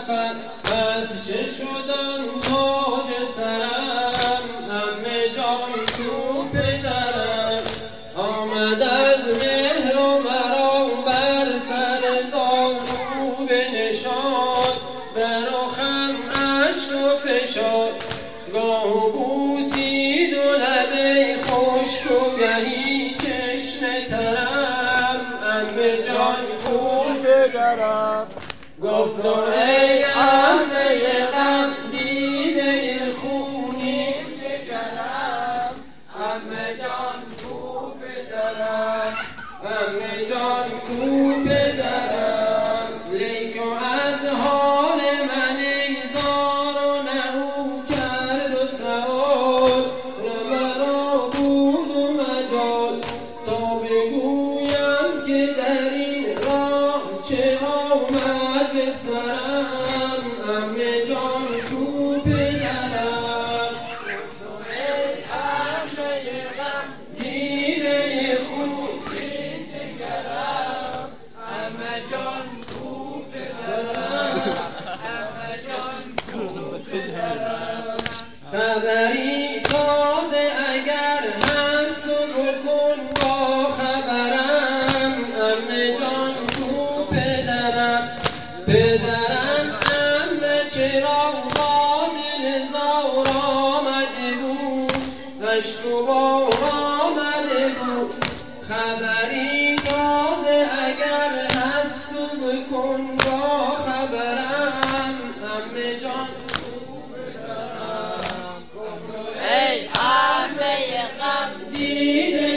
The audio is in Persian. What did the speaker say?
سفر از چه شدن تاج سرم عمه جان تو پدرم آمد از مهر و مرا بر سر زانو بنشاند بر رخم اشک و فشار گاه بوسید و لب خشک و گهی تشنه ترم عمه جان تو پدرم گفت ای عمه غم دیده خونی جگرم عمه جان تو پدرم عمه جان تو پدرم لیکن از حال من ایزار و نهو کرد و سوال نه مرا بود و مجال تا بگویم که در این راه چه آمد به سرم عمه جان تو پدرم ای عمه غم دیده خونی جگرم عمه جان تو پدرم عمه جان تو پدرم خبری تازه اگر هست و بکن با خبرم عمه جان تو پدرم عمه چرا با دل زار آمده بود اشک و بار آمده بود خبری تازه اگر هست و بکن با خبرم عمه جان تو پدرم ای عمه غم دیده